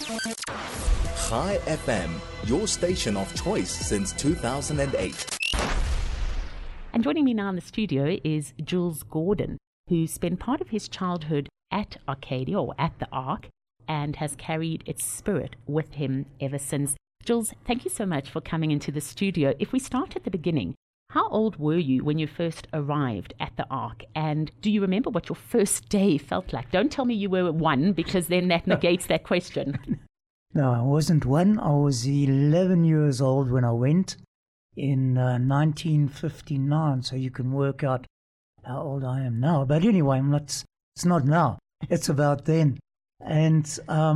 Chai FM, your station of choice since 2008. And joining me now in the studio is Jules Gordon, who spent part of his childhood at Arcadia, or at the Ark, and has carried its spirit with him ever since. Jules, thank you so much for coming into the studio. If we start at the beginning, how old were you when you first arrived at the Ark? And do you remember what your first day felt like? Don't tell me you were 1, because then that negates that question. No, I wasn't 1. I was 11 years old when I went in 1959. So you can work out how old I am now. But anyway, it's not now. It's about then. And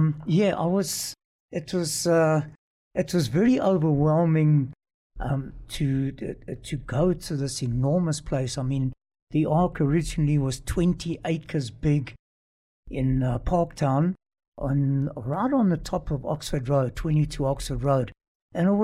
it was very overwhelming to go to this enormous place. I mean, the Ark originally was 20 acres big in Parktown, right on the top of Oxford Road, 22 Oxford Road, and it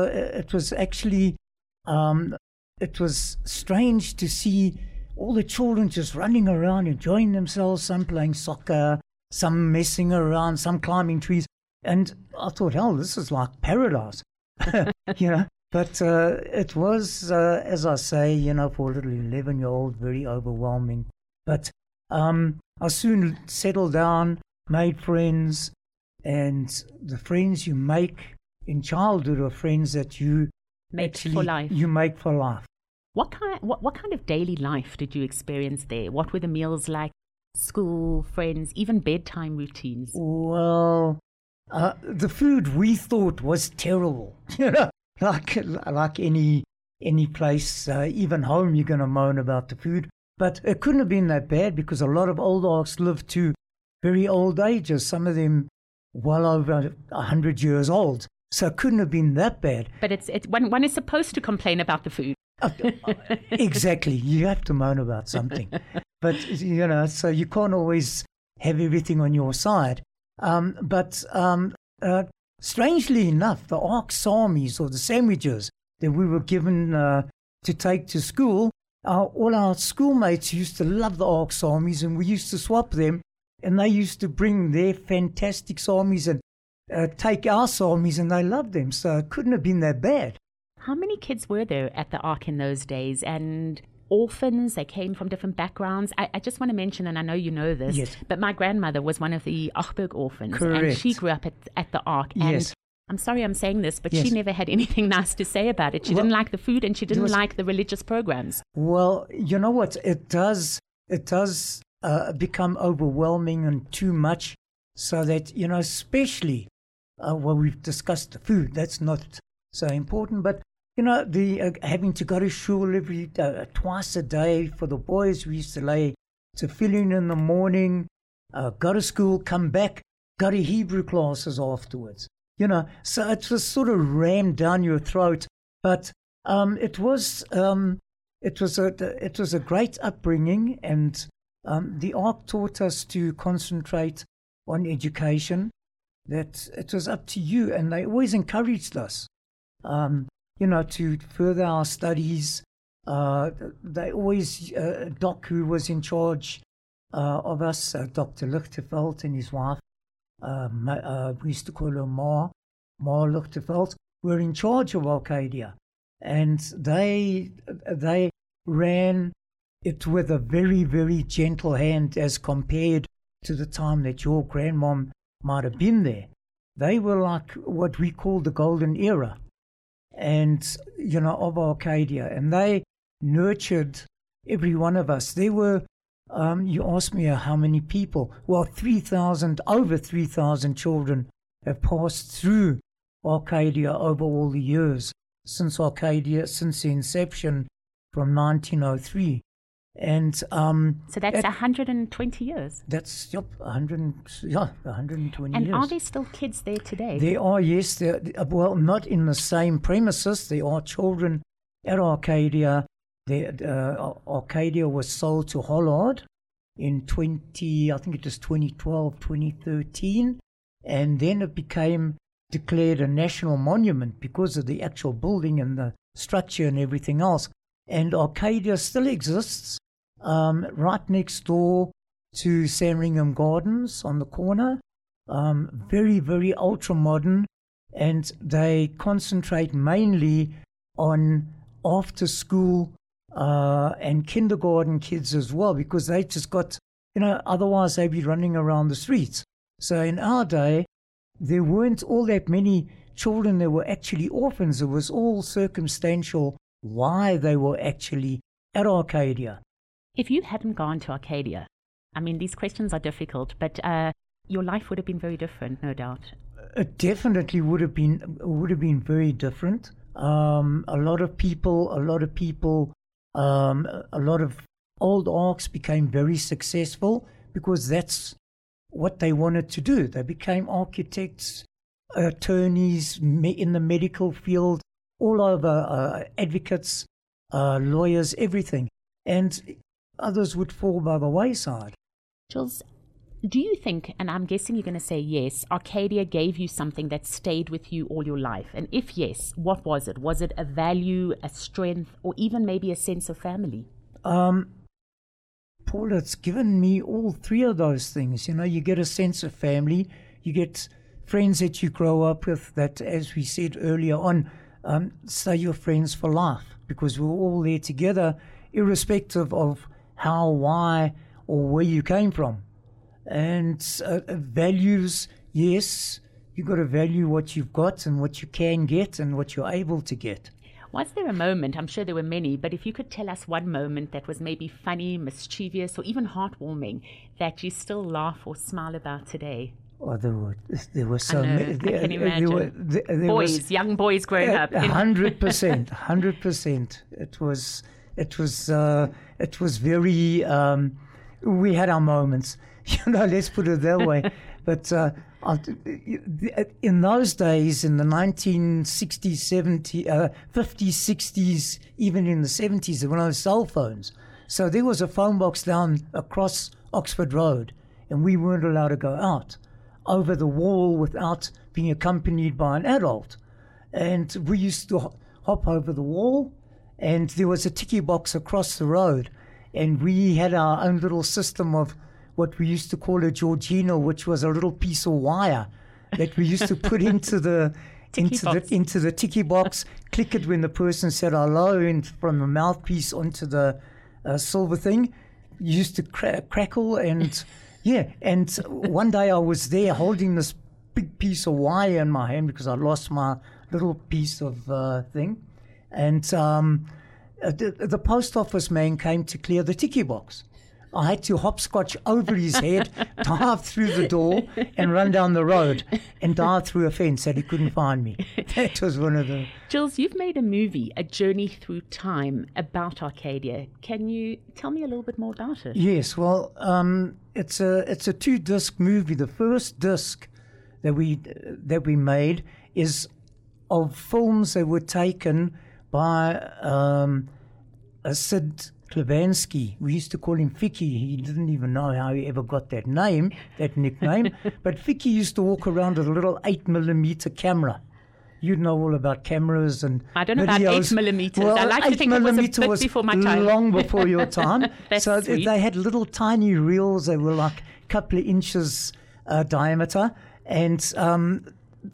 was strange to see all the children just running around, enjoying themselves. Some playing soccer, some messing around, some climbing trees, and I thought, hell, this is like paradise, you know. But it was, as I say, you know, for a little 11-year-old, very overwhelming. But I soon settled down, made friends, and the friends you make in childhood are friends that you make for life. You make for life. What kind of daily life did you experience there? What were the meals like? School, friends, even bedtime routines? Well, the food we thought was terrible, you know. Like any place, even home, you're going to moan about the food. But it couldn't have been that bad, because a lot of old Arks lived to very old ages, some of them well over 100 years old. So it couldn't have been that bad. But it's one is supposed to complain about the food. Exactly. You have to moan about something. But, you know, so you can't always have everything on your side. Strangely enough, the Ark sarmies, or the sandwiches that we were given to take to school, all our schoolmates used to love the Ark sarmies, and we used to swap them, and they used to bring their fantastic sarmies and take our sarmies, and they loved them, so it couldn't have been that bad. How many kids were there at the Ark in those days? And orphans, they came from different backgrounds. I just want to mention, and I know you know this, yes, but my grandmother was one of the Achberg orphans. Correct. And she grew up at the Ark. And yes. I'm sorry I'm saying this, but yes, she never had anything nice to say about it. She didn't like the food, and she didn't like the religious programs. Well, you know what? It does become overwhelming and too much, so that, you know, especially we've discussed the food. That's not so important, but you know, the having to go to shul twice a day for the boys. We used to lay tefillin in the morning, go to school, come back, go to Hebrew classes afterwards. You know, so it was sort of rammed down your throat. But it was a great upbringing, and the Ark taught us to concentrate on education. That it was up to you, and they always encouraged us. You know, to further our studies. They always, Doc, who was in charge of us, Dr. Lichterveld and his wife, we used to call her Ma Lichterveld, were in charge of Arcadia. And they ran it with a very, very gentle hand as compared to the time that your grandmom might have been there. They were like what we call the golden era, and, you know, of Arcadia, and they nurtured every one of us. There were, you asked me how many people. Well, over 3,000 children have passed through Arcadia over all the years since the inception from 1903. And so that's 120 years. That's 120 and years. Are there still kids there today? There are, yes. Well, not in the same premises. There are children at Arcadia. Arcadia was sold to Hollard in 2012, 2013, and then it became declared a national monument because of the actual building and the structure and everything else. And Arcadia still exists right next door to Sandringham Gardens on the corner. very, very ultra-modern, and they concentrate mainly on after-school and kindergarten kids as well, because they just got, otherwise they'd be running around the streets. So in our day, there weren't all that many children that were actually orphans. It was all circumstantial why they were actually at Arcadia. If you hadn't gone to Arcadia, I mean, these questions are difficult, but your life would have been very different, no doubt. It definitely would have been very different. A lot of old ARCs became very successful because that's what they wanted to do. They became architects, attorneys in the medical field, all over, advocates, lawyers, everything. And others would fall by the wayside. Jules, do you think, and I'm guessing you're going to say yes, Arcadia gave you something that stayed with you all your life? And if yes, what was it? Was it a value, a strength, or even maybe a sense of family? Paul, it's given me all three of those things. You get a sense of family, you get friends that you grow up with that, as we said earlier on, stay your friends for life, because we're all there together, irrespective of how, why, or where you came from. And values, yes, you've got to value what you've got and what you can get and what you're able to get. Was there a moment, I'm sure there were many, but if you could tell us one moment that was maybe funny, mischievous, or even heartwarming that you still laugh or smile about today? Oh, there were so many. I can imagine. Young boys growing up. 100%. It was very. We had our moments, let's put it that way. But in those days, in the 1960s, 70s, 50s, 60s, even in the 70s, there were no cell phones. So there was a phone box down across Oxford Road, and we weren't allowed to go out over the wall without being accompanied by an adult. And we used to hop over the wall, and there was a ticky box across the road, and we had our own little system of what we used to call a Georgina, which was a little piece of wire that we used to put into the ticky box, click it when the person said hello, and from the mouthpiece onto the silver thing, used to crackle. And and one day I was there holding this big piece of wire in my hand because I lost my little piece of thing, and the post office man came to clear the ticky box. I had to hopscotch over his head, dive through the door, and run down the road and dive through a fence that he couldn't find me. That was one of the... Jules, you've made a movie, A Journey Through Time, about Arcadia. Can you tell me a little bit more about it? Yes, well, it's a 2-disc movie. The first disc that we made is of films that were taken by Sid Klavansky. We used to call him Ficky. He didn't even know how he ever got that nickname. But Ficky used to walk around with a little 8mm camera. You'd know all about cameras and I don't know videos. about 8mm. Well, I like to think it was a bit before my time. Long before your time. So sweet. They had little tiny reels. They were like a couple of inches diameter. And Sid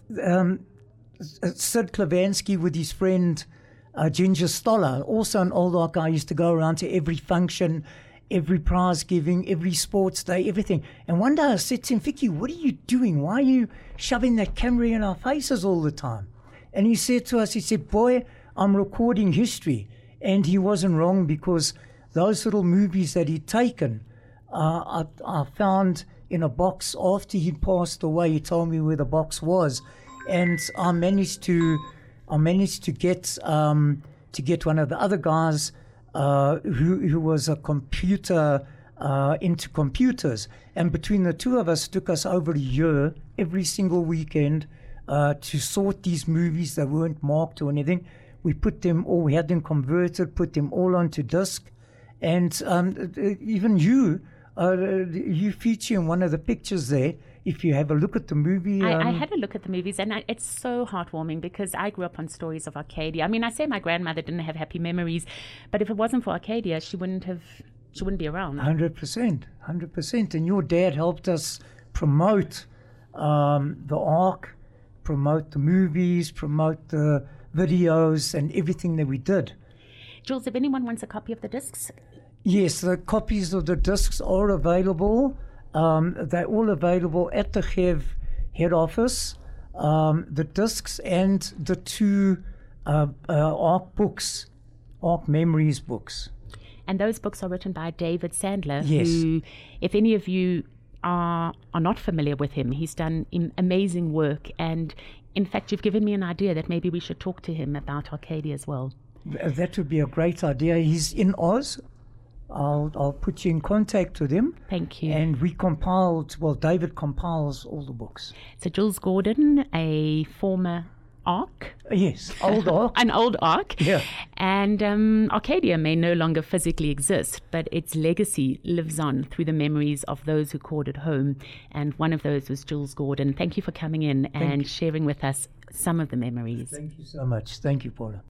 Klavansky with his friend Ginger Stoller, also an old art guy, used to go around to every function, every prize giving, every sports day, everything. And one day I said to him, Vicky, what are you doing? Why are you shoving that camera in our faces all the time? And he said to us, boy, I'm recording history. And he wasn't wrong, because those little movies that he'd taken, I found in a box after he'd passed away. He told me where the box was. And I managed to get one of the other guys who was a computer into computers, and between the two of us, it took us over a year every single weekend to sort these movies that weren't marked or anything. We put them all, we had them converted, put them all onto disc, and even you feature in one of the pictures there. If you have a look at the movie... I had a look at the movies, and it's so heartwarming, because I grew up on stories of Arcadia. I mean, I say my grandmother didn't have happy memories, but if it wasn't for Arcadia, she wouldn't be around. 100%. And your dad helped us promote the Ark, promote the movies, promote the videos and everything that we did. Jules, if anyone wants a copy of the discs, Yes, the copies of the discs are available. They're all available at the GEV head office. The discs and the 2 Ark books, Ark Memories books. and those books are written by David Sandler, Yes. who, if any of you are not familiar with him, he's done amazing work. And in fact, you've given me an idea that maybe we should talk to him about Arcadia as well. That would be a great idea. He's in Oz. I'll put you in contact with him. Thank you. And we compiled, well, David compiles all the books. So Jules Gordon, a former Ark, Yes, old Ark. an old Ark. Yeah. And Arcadia may no longer physically exist, but its legacy lives on through the memories of those who called it home. And one of those was Jules Gordon. Thank you for coming in and sharing with us some of the memories. Thank you so much. Thank you, Paula.